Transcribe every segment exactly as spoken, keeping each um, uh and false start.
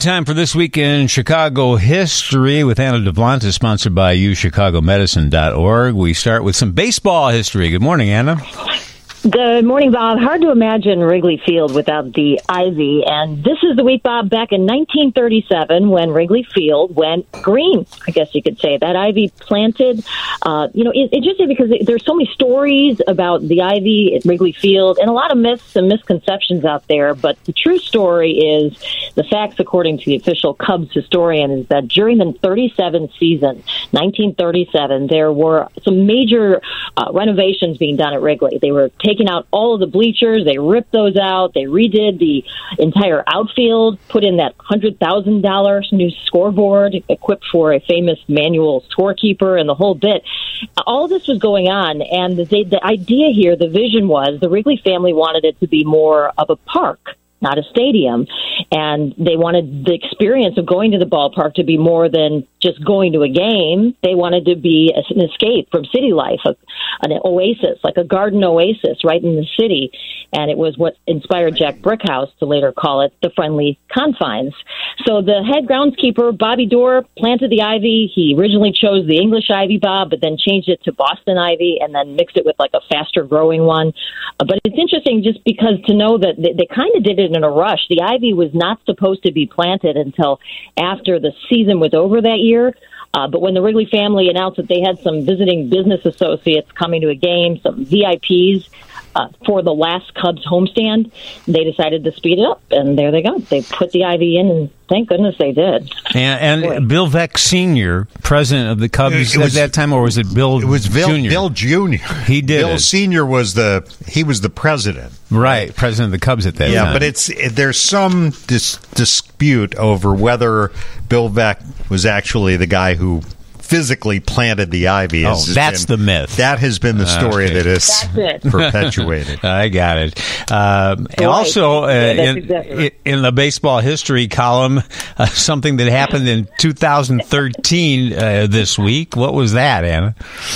time for This Week in Chicago History with Anna DeVlanta, sponsored by you chicago medicine dot org. We start with some baseball history. Good morning, Anna. Good morning, Bob. Hard to imagine Wrigley Field without the ivy. And this is the week, Bob, back in nineteen thirty-seven when Wrigley Field went green, I guess you could say. That ivy planted, uh, you know, it, it just because there's so many stories about the ivy at Wrigley Field and a lot of myths and misconceptions out there. But the true story is the facts, according to the official Cubs historian, is that during the thirty-seven season, nineteen thirty-seven, there were some major uh, renovations being done at Wrigley. They were taking out all of the bleachers. They ripped those out. They redid the entire outfield, put in that one hundred thousand dollars new scoreboard equipped for a famous manual scorekeeper and the whole bit. All this was going on, and the, the idea here, the vision was the Wrigley family wanted it to be more of a park, not a stadium. And they wanted the experience of going to the ballpark to be more than just going to a game. They wanted to be an escape from city life, a, an oasis, like a garden oasis right in the city. And it was what inspired Jack Brickhouse to later call it the friendly confines. So the head groundskeeper, Bobby Doerr, planted the ivy. He originally chose the English ivy, Bob, but then changed it to Boston ivy and then mixed it with like a faster growing one. Uh, but it's interesting just because to know that they, they kind of did it in a rush. The ivy was not supposed to be planted until after the season was over that year. Uh, but when the Wrigley family announced that they had some visiting business associates coming to a game, some V I Ps uh, for the last Cubs homestand, they decided to speed it up. And there they go. They put the ivy in, and thank goodness they did. And, and Bill Veeck Senior, president of the Cubs it was, at that time, or was it Bill? It was Bill Junior? Bill Junior He did. Bill it. Senior was the he was the president, right? President of the Cubs at that yeah, time. Yeah, but it's there's some dis- dispute over whether Bill Veeck was actually the guy who physically planted the ivy. Oh, that's been, the myth. That has been the story okay. that is perpetuated. I got it. Um, and also, uh, yeah, in, exactly right. in the baseball history column, uh, something that happened in two thousand thirteen uh, this week. What was that, Anna?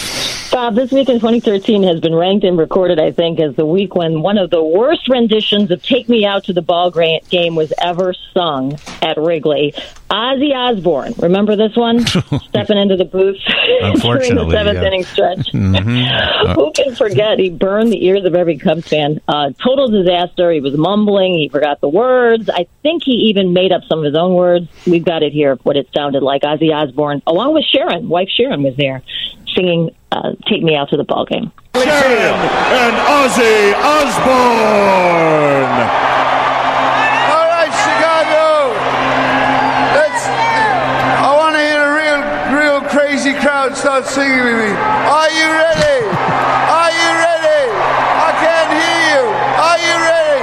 Bob, this week in twenty thirteen has been ranked and recorded, I think, as the week when one of the worst renditions of Take Me Out to the Ball Game was ever sung at Wrigley. Ozzy Osbourne. Remember this one? Stepping into the booth Unfortunately, during the seventh yeah. inning stretch. Mm-hmm. Uh, Who can forget? He burned the ears of every Cubs fan. Uh, total disaster. He was mumbling. He forgot the words. I think he even made up some of his own words. We've got it here, what it sounded like. Ozzy Osbourne, along with Sharon, wife Sharon, was there singing uh, Take Me Out to the Ball Game. Sharon and Ozzy Osbourne. All right, Chicago. Let's. I want to hear a real, real crazy crowd start singing with me. Are you ready? Are you ready? I can't hear you. Are you ready?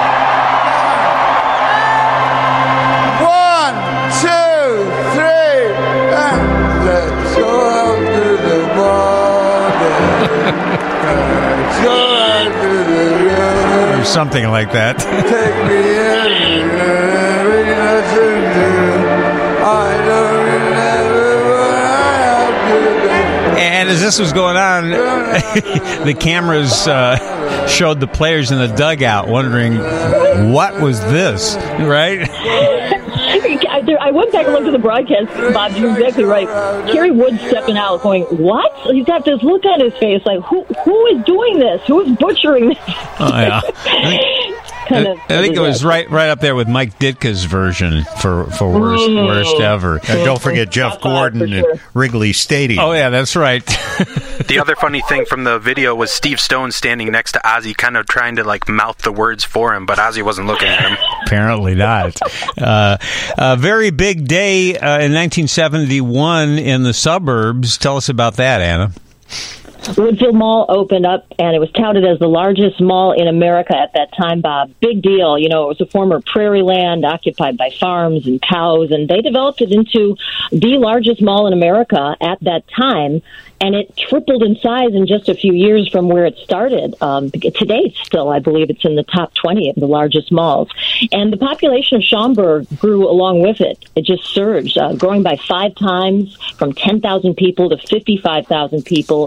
One, two, three, and let's go out to the border. Let's go out to the river. or something like that. Take me in, every nothing new. I don't remember what I have to do. And as this was going on, the cameras uh, showed the players in the dugout wondering, what was this, right? I went back and looked at the broadcast, Bob. You're exactly right. Kerry Wood stepping out going, what? He's got this look on his face like, who who is doing this? Who is butchering this? Oh, yeah. kind I, of, I think it was right right up there with Mike Ditka's version for, for worst, Mm. worst ever. And don't forget Jeff Gordon sure. at Wrigley Stadium. Oh, yeah, that's right. The other funny thing from the video was Steve Stone standing next to Ozzy, kind of trying to like mouth the words for him, but Ozzy wasn't looking at him. Apparently not. Uh, a very big day uh, in nineteen seventy-one in the suburbs. Tell us about that, Anna. Woodfield Mall opened up, and it was touted as the largest mall in America at that time, Bob. Big deal. You know, it was a former prairie land occupied by farms and cows, and they developed it into the largest mall in America at that time. And it tripled in size in just a few years from where it started. Um, to date, still, I believe it's in the top twenty of the largest malls. And the population of Schaumburg grew along with it. It just surged, uh, growing by five times from ten thousand people to fifty-five thousand people in just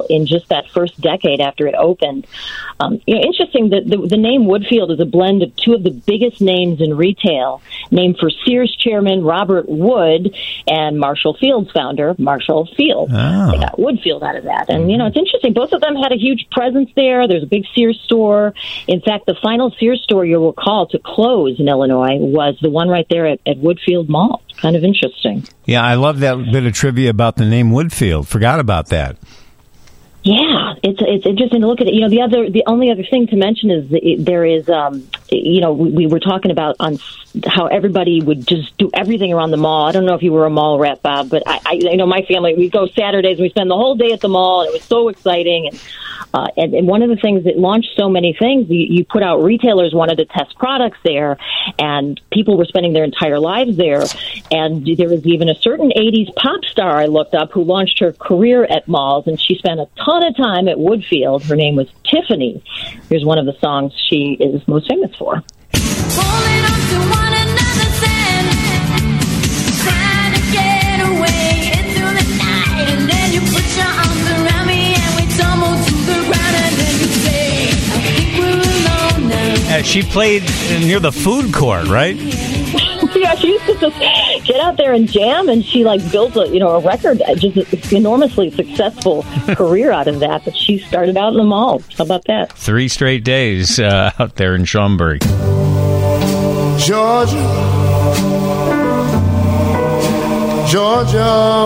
that first decade after it opened. Um, you know, interesting that the, the name Woodfield is a blend of two of the biggest names in retail, named for Sears chairman Robert Wood and Marshall Field's founder, Marshall Field. Oh. They got Woodfield out of that. And, you know, it's interesting. Both of them had a huge presence there. There's a big Sears store. In fact, the final Sears store you'll recall to close in Illinois was the one right there at, at Woodfield Mall. Kind of interesting. Yeah, I love that bit of trivia about the name Woodfield. Forgot about that. Yeah, it's it's interesting to look at it. You know, the other, the only other thing to mention is that it, there is, um, you know, we, we were talking about on how everybody would just do everything around the mall. I don't know if you were a mall rep, Bob, but I, I you know, my family, we go Saturdays and we spend the whole day at the mall, and it was so exciting. And uh, and, and one of the things that launched so many things, you, you put out, retailers wanted to test products there, and people were spending their entire lives there. And there was even a certain eighties pop star I looked up who launched her career at malls, and she spent a ton of time at Woodfield. Her name was Tiffany. Here's one of the songs she is most famous for. Holding on to one another's hand, trying to get away into the night, and then you put your arms around me and we tumble to the ground, and then you say, I think we're alone now. Uh, she played near the food court, right? Yeah, she used to just get out there and jam, and she like built a you know a record, just an enormously successful career out of that. But she started out in the mall. How about that? Three straight days uh, out there in Schaumburg. Georgia, Georgia,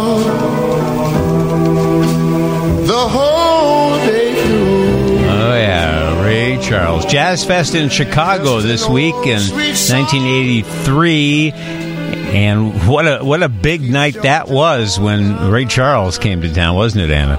the whole day through. Oh, yeah, Ray Charles. Jazz Fest in Chicago this week in nineteen eighty-three. And what a what a big night that was when Ray Charles came to town, wasn't it, Anna?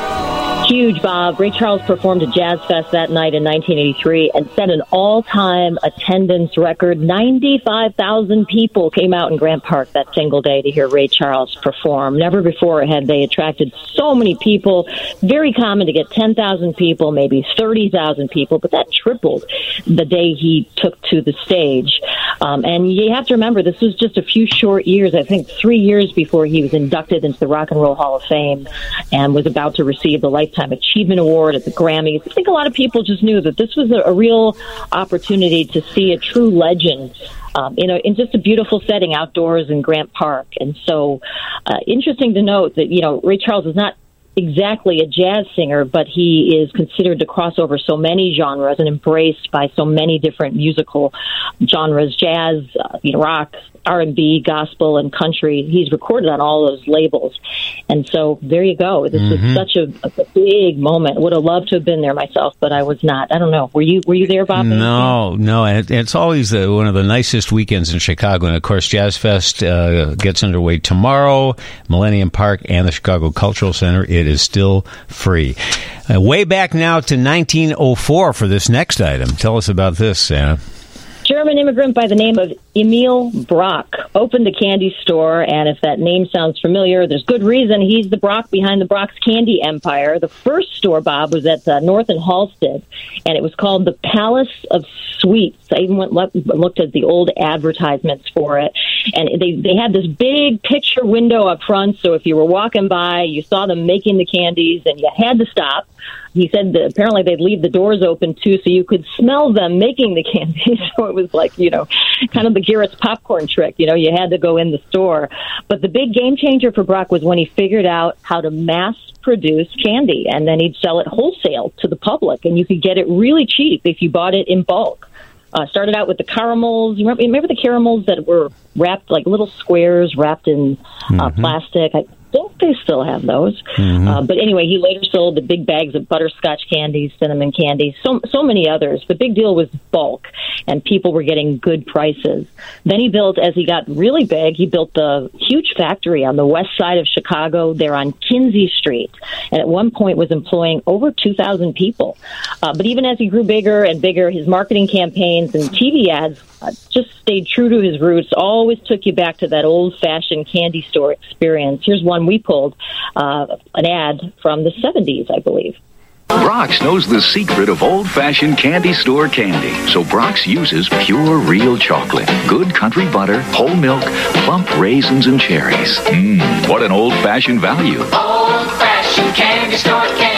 Huge, Bob. Ray Charles performed at Jazz Fest that night in nineteen eighty-three and set an all-time attendance record. ninety-five thousand people came out in Grant Park that single day to hear Ray Charles perform. Never before had they attracted so many people. Very common to get ten thousand people, maybe thirty thousand people, but that tripled the day he took to the stage. Um, and you have to remember, this was just a few short years, I think three years before he was inducted into the Rock and Roll Hall of Fame and was about to receive the Lifetime Achievement Award at the Grammys. I think a lot of people just knew that this was a, a real opportunity to see a true legend um, you know, in just a beautiful setting outdoors in Grant Park. And so uh, interesting to note that, you know, Ray Charles is not exactly a jazz singer, but he is considered to cross over so many genres and embraced by so many different musical genres, jazz, uh, you know, rock, R and B, gospel, and country. He's recorded on all those labels. And so there you go. This mm-hmm. was such a, a big moment. Would have loved to have been there myself, but I was not. I don't know. Were you Were you there, Bob? No, no. And it's always the, one of the nicest weekends in Chicago. And, of course, Jazz Fest uh, gets underway tomorrow, Millennium Park and the Chicago Cultural Center. It is still free. Uh, way back now to nineteen oh four for this next item. Tell us about this, Santa. German immigrant by the name of Emil Brock opened a candy store, and if that name sounds familiar, there's good reason. He's the Brock behind the Brock's Candy Empire. The first store, Bob, was at uh, North and Halsted, and it was called the Palace of Sweets. I even went looked at the old advertisements for it, and they, they had this big picture window up front, so if you were walking by, you saw them making the candies, and you had to stop. He said that apparently they'd leave the doors open, too, so you could smell them making the candy. So it was like, you know, kind of the Garrett's popcorn trick. You know, you had to go in the store. But the big game changer for Brock was when he figured out how to mass produce candy, and then he'd sell it wholesale to the public, and you could get it really cheap if you bought it in bulk. Uh, started out with the caramels. You remember, remember the caramels that were wrapped, like little squares wrapped in uh, mm-hmm. plastic? I think they still have those. Mm-hmm. Uh, but anyway, he later sold the big bags of butterscotch candies, cinnamon candies, so so many others. The big deal was bulk, and people were getting good prices. Then he built, as he got really big, he built the huge factory on the west side of Chicago there on Kinsey Street, and at one point was employing over two thousand people. Uh, but even as he grew bigger and bigger, his marketing campaigns and T V ads uh, just stayed true to his roots, always took you back to that old-fashioned candy store experience. Here's one we pulled, uh, an ad from the seventies, I believe. Brock's knows the secret of old-fashioned candy store candy. So Brock's uses pure, real chocolate, good country butter, whole milk, plump raisins, and cherries. Mmm, what an old-fashioned value. Old-fashioned candy store candy.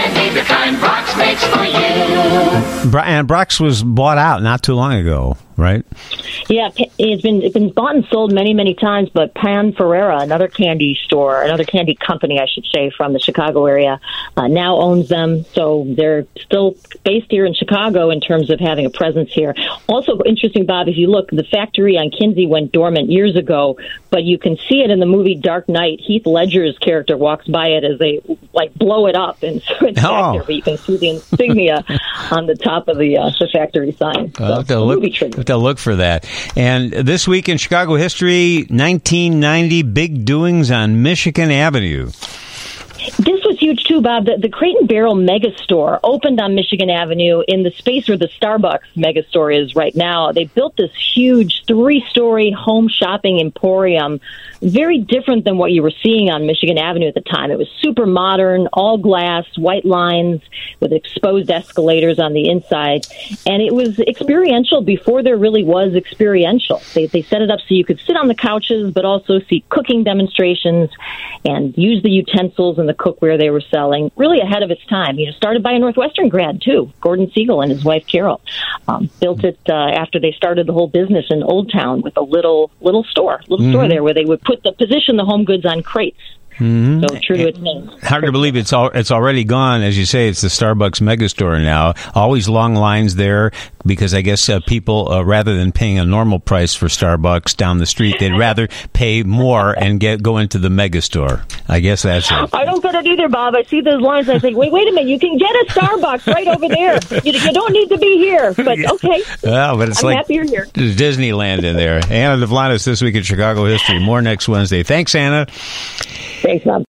candy, the kind Brock's makes for you. Bro- and Brock's was bought out not too long ago, right? Yeah, it's been it's been bought and sold many, many times, but Pan Ferrera, another candy store, another candy company, I should say, from the Chicago area, uh, now owns them. So they're still based here in Chicago in terms of having a presence here. Also interesting, Bob, if you look, the factory on Kinsey went dormant years ago, but you can see it in the movie Dark Knight. Heath Ledger's character walks by it as they like blow it up, and so it's Oh. back there, but you can see the insignia on the top of the, uh, the factory sign. So, I'll have to a look, movie trivia. have to look for that. And this week in Chicago history, nineteen ninety, big doings on Michigan Avenue. This was huge, too, Bob. The, the Crate and Barrel Megastore opened on Michigan Avenue in the space where the Starbucks Megastore is right now. They built this huge three-story home shopping emporium, very different than what you were seeing on Michigan Avenue at the time. It was super modern, all glass, white lines with exposed escalators on the inside. And it was experiential before there really was experiential. They, they set it up so you could sit on the couches, but also see cooking demonstrations and use the utensils and the cookware they were selling, really ahead of its time. You know, started by a Northwestern grad, too, Gordon Siegel and his wife, Carol. Um, built it uh, after they started the whole business in Old Town with a little little store, little Mm-hmm. store there where they would put the position the home goods on crates. Mm-hmm. So true to its name. Hard to believe it's all, it's already gone. As you say, it's the Starbucks Megastore now. Always long lines there because I guess uh, people, uh, rather than paying a normal price for Starbucks down the street, they'd rather pay more and get go into the Megastore. I guess that's it. I don't get it either, Bob. I see those lines. I think, wait, wait a minute. You can get a Starbucks right over there. You, you don't need to be here. But okay, Well, but it's I'm like happy you're here. Disneyland in there. Anna Devlanis this week in Chicago history. More next Wednesday. Thanks, Anna. Thanks, Bob.